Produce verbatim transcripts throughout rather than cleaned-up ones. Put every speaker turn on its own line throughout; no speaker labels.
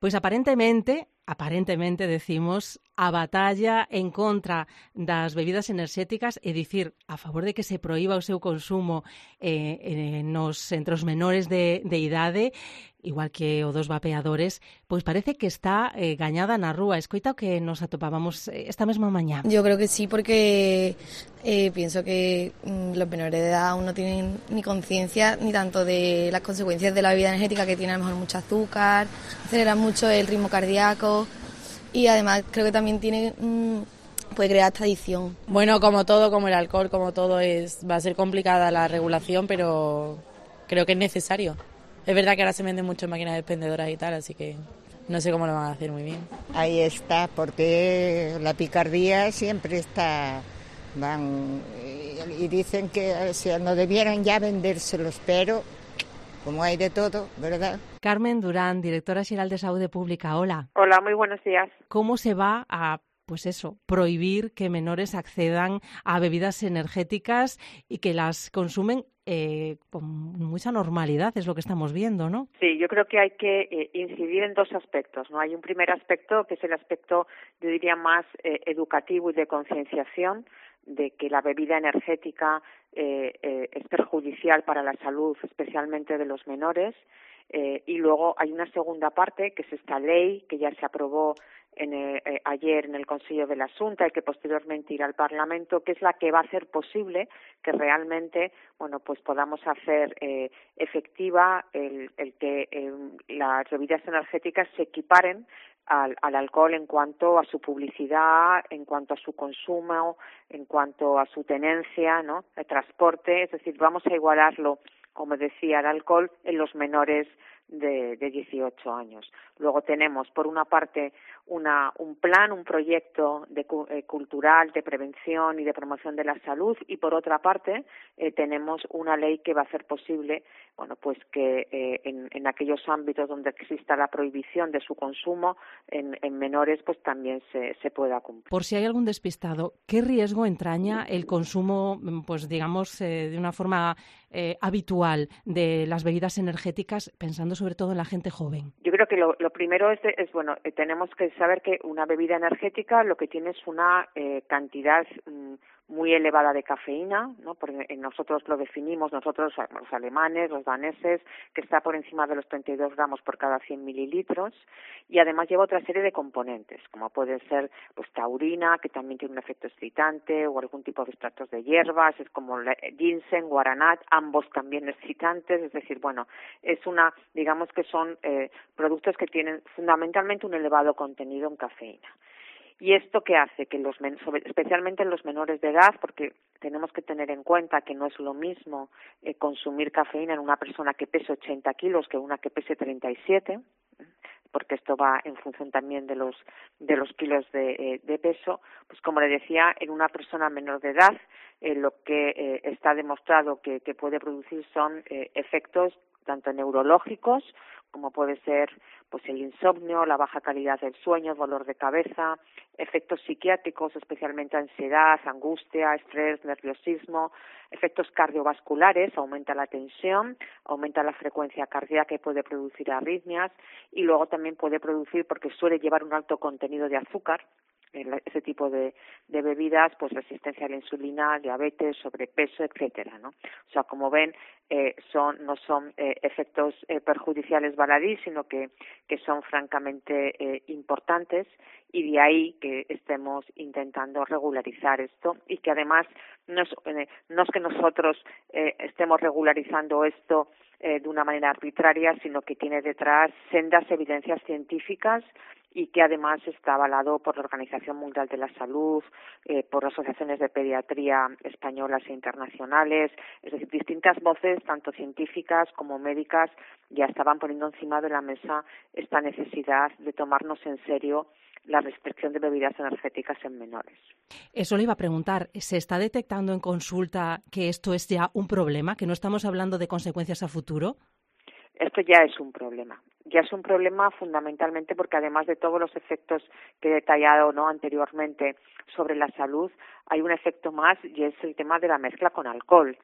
Pois aparentemente, aparentemente decimos, a batalla en contra das bebidas enerxéticas, é dicir, a favor de que se proíba o seu consumo eh, eh, nos entre os menores de, de idade, igual que o dos vapeadores, pois parece que está eh, gañada na rúa. Escoita o que nos atopábamos esta mesma mañá.
Yo creo que sí, porque eh, pienso que mmm, los menores de edad aún no tienen ni conciencia ni tanto de las consecuencias de la bebida energética, que tiene a lo mejor mucho azúcar, acelera mucho el ritmo cardíaco y además creo que también tiene mmm, puede crear hasta adicción.
Bueno, como todo, como el alcohol, como todo, es va a ser complicada la regulación, pero creo que es necesario. Es verdad que ahora se venden mucho máquinas expendedoras y tal, así que no sé cómo lo van a hacer muy bien.
Ahí está, porque la picardía siempre está, van y dicen que o sea, no debieran ya vendérselos, pero como hay de todo, ¿verdad?
Carmen Durán, directora xeral de Saúde Pública, hola.
Hola, muy buenos días.
¿Cómo se va a, pues eso, prohibir que menores accedan a bebidas energéticas y que las consumen eh, con mucha normalidad? Es lo que estamos viendo, ¿no?
Sí, yo creo que hay que eh, incidir en dos aspectos, ¿no? Hay un primer aspecto que es el aspecto, yo diría, más eh, educativo y de concienciación de que la bebida energética eh, eh, es perjudicial para la salud, especialmente de los menores. Eh, y luego hay una segunda parte, que es esta ley que ya se aprobó en, eh, eh, ayer en el Consejo de la Xunta y que posteriormente irá al Parlamento, que es la que va a hacer posible que realmente, bueno, pues podamos hacer eh, efectiva el, el que eh, las bebidas energéticas se equiparen Al, al alcohol en cuanto a su publicidad, en cuanto a su consumo, en cuanto a su tenencia, ¿no? El transporte, es decir, vamos a igualarlo, como decía, al alcohol en los menores de, de dieciocho años. Luego tenemos, por una parte, una, un plan, un proyecto de, eh, cultural de prevención y de promoción de la salud, y por otra parte eh, tenemos una ley que va a hacer posible, bueno, pues que eh, en, en aquellos ámbitos donde exista la prohibición de su consumo en, en menores, pues también se, se pueda cumplir.
Por si hay algún despistado, ¿qué riesgo entraña el consumo, pues digamos, eh, de una forma eh, habitual de las bebidas energéticas, pensando sobre todo en la gente joven?
Yo creo que lo, lo primero es, es, bueno, eh, tenemos que saber que una bebida energética lo que tiene es una eh, cantidad mm, muy elevada de cafeína, ¿no? Porque nosotros lo definimos, nosotros los alemanes, los daneses, que está por encima de los treinta y dos gramos por cada cien mililitros, y además lleva otra serie de componentes, como puede ser pues taurina, que también tiene un efecto excitante, o algún tipo de extractos de hierbas, es como la, ginseng, guaranat, ambos también excitantes, es decir, bueno, es una, digamos que son eh, productos que tienen fundamentalmente un elevado contenido en cafeína. ¿Y esto qué hace? Que los men- especialmente en los menores de edad, porque tenemos que tener en cuenta que no es lo mismo eh, consumir cafeína en una persona que pese ochenta kilos que una que pese treinta y siete, porque esto va en función también de los de los kilos de, eh, de peso, pues como le decía, en una persona menor de edad eh, lo que eh, está demostrado que, que puede producir son eh, efectos tanto neurológicos como puede ser pues el insomnio, la baja calidad del sueño, dolor de cabeza, efectos psiquiátricos, especialmente ansiedad, angustia, estrés, nerviosismo, efectos cardiovasculares, aumenta la tensión, aumenta la frecuencia cardíaca y puede producir arritmias, y luego también puede producir, porque suele llevar un alto contenido de azúcar, ese tipo de, de bebidas, pues resistencia a la insulina, diabetes, sobrepeso, etcétera, ¿no? O sea, como ven, eh, son no son eh, efectos eh, perjudiciales baladí, sino que, que son francamente eh, importantes, y de ahí que estemos intentando regularizar esto, y que además no es, eh, no es que nosotros eh, estemos regularizando esto eh, de una manera arbitraria, sino que tiene detrás sendas evidencias científicas y que además está avalado por la Organización Mundial de la Salud, eh, por asociaciones de pediatría españolas e internacionales, es decir, distintas voces, tanto científicas como médicas, ya estaban poniendo encima de la mesa esta necesidad de tomarnos en serio la restricción de bebidas energéticas en menores.
Eso le iba a preguntar, ¿se está detectando en consulta que esto es ya un problema, que no estamos hablando de consecuencias a futuro?
Esto ya es un problema. Ya es un problema fundamentalmente porque además de todos los efectos que he detallado, ¿no?, anteriormente sobre la salud, hay un efecto más y es el tema de la mezcla con alcohol.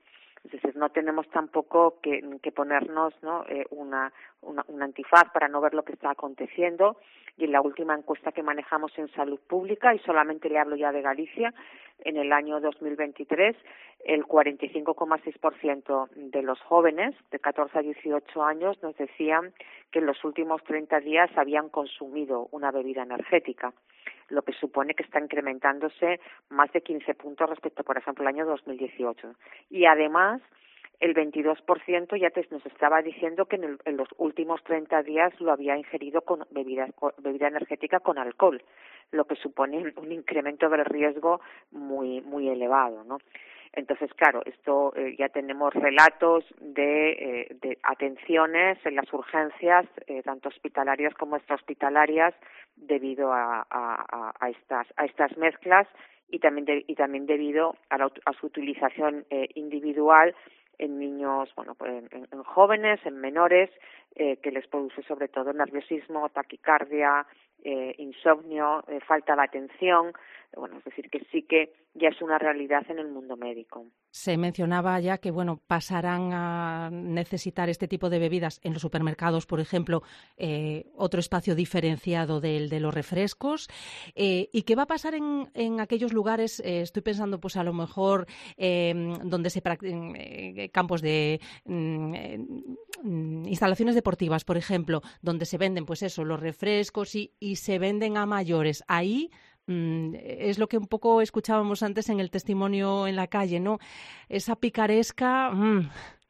Es decir, no tenemos tampoco que, que ponernos, ¿no?, eh, una, una, un antifaz para no ver lo que está aconteciendo. Y en la última encuesta que manejamos en Salud Pública, y solamente le hablo ya de Galicia, en el año dos mil veintitrés, el cuarenta y cinco coma seis por ciento de los jóvenes de catorce a dieciocho años nos decían que en los últimos treinta días habían consumido una bebida energética, lo que supone que está incrementándose más de quince puntos respecto, por ejemplo, al año dos mil dieciocho. Y además, el veintidós por ciento ya te, nos estaba diciendo que en, el, en los últimos treinta días lo había ingerido con bebida, con bebida energética con alcohol, lo que supone un incremento del riesgo muy muy elevado, ¿no? Entonces, claro, esto eh, ya tenemos relatos de, eh, de atenciones en las urgencias, eh, tanto hospitalarias como extrahospitalarias, debido a, a, a, estas, a estas mezclas y también, de, y también debido a, la, a su utilización eh, individual en niños, bueno, pues en, en jóvenes, en menores, eh, que les produce sobre todo nerviosismo, taquicardia, eh, insomnio, eh, falta de atención. Bueno, es decir, que sí que ya es una realidad en el mundo médico.
Se mencionaba ya que, bueno, pasarán a necesitar este tipo de bebidas en los supermercados, por ejemplo, eh, otro espacio diferenciado del de los refrescos. Eh, ¿Y qué va a pasar en, en aquellos lugares? Eh, estoy pensando, pues a lo mejor, eh, donde se practican eh, campos de eh, instalaciones deportivas, por ejemplo, donde se venden, pues eso, los refrescos y, y se venden a mayores. Ahí es lo que un poco escuchábamos antes en el testimonio en la calle, ¿no? Esa picaresca. Mmm.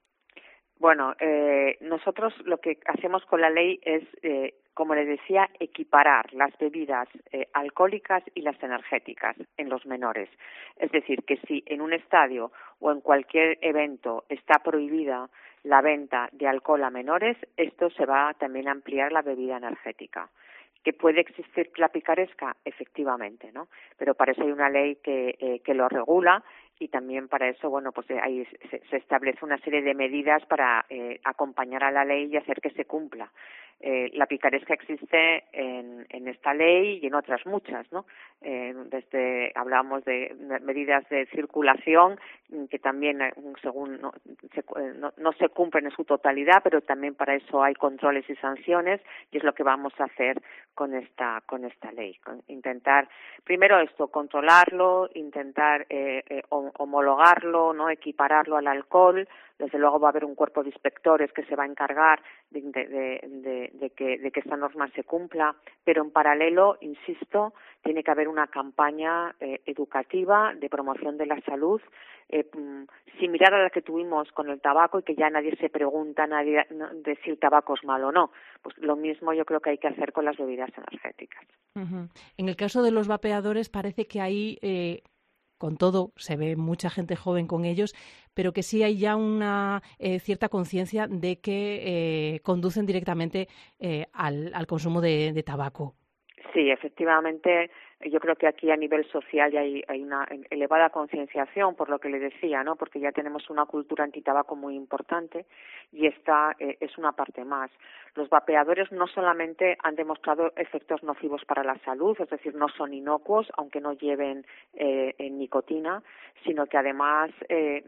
Bueno, eh, nosotros lo que hacemos con la ley es, eh, como les decía, equiparar las bebidas eh, alcohólicas y las energéticas en los menores. Es decir, que si en un estadio o en cualquier evento está prohibida la venta de alcohol a menores, esto se va también a ampliar la bebida energética. ¿Que puede existir la picaresca? Efectivamente, ¿no? Pero para eso hay una ley que, eh, que lo regula y también para eso, bueno, pues ahí se, se establece una serie de medidas para eh, acompañar a la ley y hacer que se cumpla. Eh, la picaresca existe en, en esta ley y en otras muchas, ¿no? Eh, desde hablamos de medidas de circulación que también, según no se, no, no se cumplen en su totalidad, pero también para eso hay controles y sanciones y es lo que vamos a hacer con esta con esta ley, con intentar primero esto controlarlo, intentar eh, eh, homologarlo, no equipararlo al alcohol. Desde luego va a haber un cuerpo de inspectores que se va a encargar de, de, de, de, que, de que esta norma se cumpla, pero en paralelo, insisto, tiene que haber una campaña eh, educativa de promoción de la salud, eh, similar a la que tuvimos con el tabaco y que ya nadie se pregunta nadie de si el tabaco es malo o no. Pues lo mismo yo creo que hay que hacer con las bebidas energéticas.
Uh-huh. En el caso de los vapeadores parece que ahí... Eh... Con todo, se ve mucha gente joven con ellos, pero que sí hay ya una eh, cierta conciencia de que eh, conducen directamente eh, al, al consumo de, de tabaco.
Sí, efectivamente, yo creo que aquí a nivel social ya hay, hay una elevada concienciación, por lo que le decía, ¿no? Porque ya tenemos una cultura antitabaco muy importante y esta eh, es una parte más. Los vapeadores no solamente han demostrado efectos nocivos para la salud, es decir, no son inocuos, aunque no lleven eh, nicotina, sino que además eh,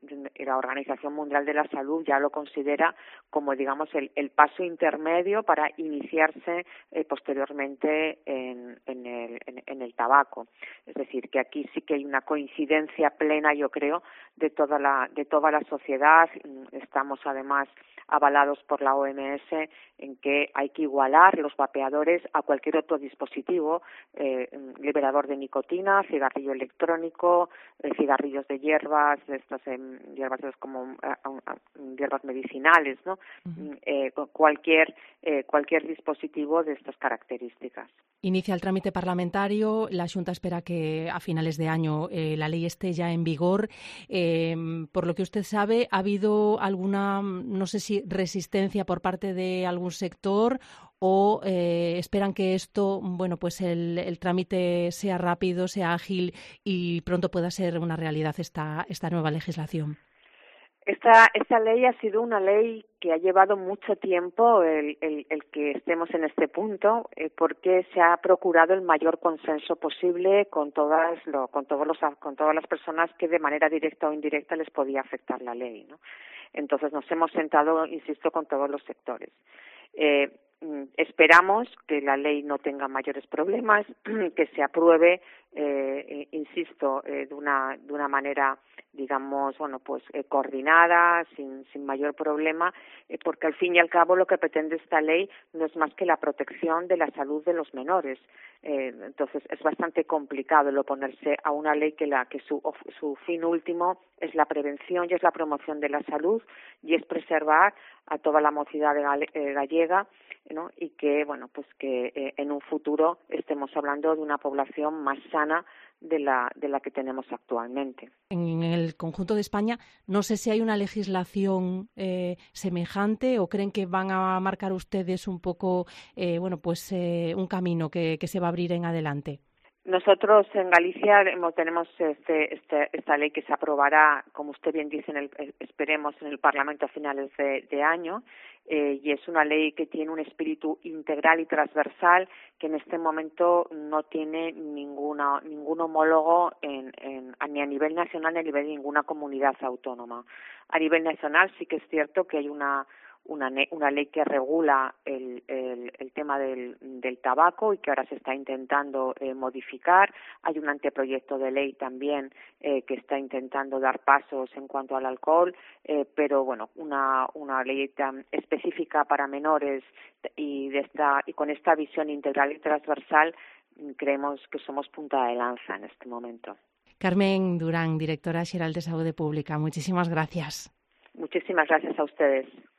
la Organización Mundial de la Salud ya lo considera como, digamos, el, el paso intermedio para iniciarse eh, posteriormente en, en, el, en, en el tabaco. Es decir, que aquí sí que hay una coincidencia plena, yo creo, de toda la, de toda la sociedad. Estamos además avalados por la O M S en que hay que igualar los vapeadores a cualquier otro dispositivo, eh, liberador de nicotina, cigarrillo electrónico, eh, cigarrillos de hierbas, de estas eh, hierbas como eh, hierbas medicinales, ¿no? Uh-huh. Eh, cualquier eh, cualquier dispositivo de estas características.
Inicia el trámite parlamentario. La Xunta espera que a finales de año eh, la ley esté ya en vigor. Eh, por lo que usted sabe, ¿ha habido alguna, no sé si resistencia por parte de algún sector o eh, esperan que esto, bueno, pues el, el trámite sea rápido, sea ágil y pronto pueda ser una realidad esta, esta nueva legislación?
Esta, esta ley ha sido una ley que ha llevado mucho tiempo el, el, el que estemos en este punto, eh, porque se ha procurado el mayor consenso posible con todas, lo, con, todos los, con todas las personas que de manera directa o indirecta les podía afectar la ley, ¿no? Entonces nos hemos sentado, insisto, con todos los sectores. Eh, Esperamos que la ley no tenga mayores problemas, que se apruebe, eh, insisto, eh, de una de una manera, digamos, bueno, pues eh, coordinada, sin sin mayor problema, eh, porque al fin y al cabo lo que pretende esta ley no es más que la protección de la salud de los menores. Eh, entonces es bastante complicado el oponerse a una ley que la que su su fin último es la prevención y es la promoción de la salud y es preservar a toda la mocidad gallega, ¿no? Y que, bueno, pues que eh, en un futuro estemos hablando de una población más sana de la de la que tenemos actualmente.
En el conjunto de España, no sé si hay una legislación eh, semejante o creen que van a marcar ustedes un poco, eh, bueno, pues eh, un camino que, que se va a abrir en adelante.
Nosotros en Galicia tenemos este, este, esta ley que se aprobará, como usted bien dice, en el, esperemos en el Parlamento a finales de, de año, eh, y es una ley que tiene un espíritu integral y transversal que en este momento no tiene ninguna, ningún homólogo en, en, ni a nivel nacional ni a nivel de ninguna comunidad autónoma. A nivel nacional sí que es cierto que hay una Una, una ley que regula el, el, el tema del, del tabaco y que ahora se está intentando eh, modificar. Hay un anteproyecto de ley también eh, que está intentando dar pasos en cuanto al alcohol, eh, pero bueno, una, una ley tan específica para menores y, de esta, y con esta visión integral y transversal creemos que somos punta de lanza en este momento.
Carmen Durán, directora xeral de Saúde Pública, muchísimas gracias.
Muchísimas gracias a ustedes.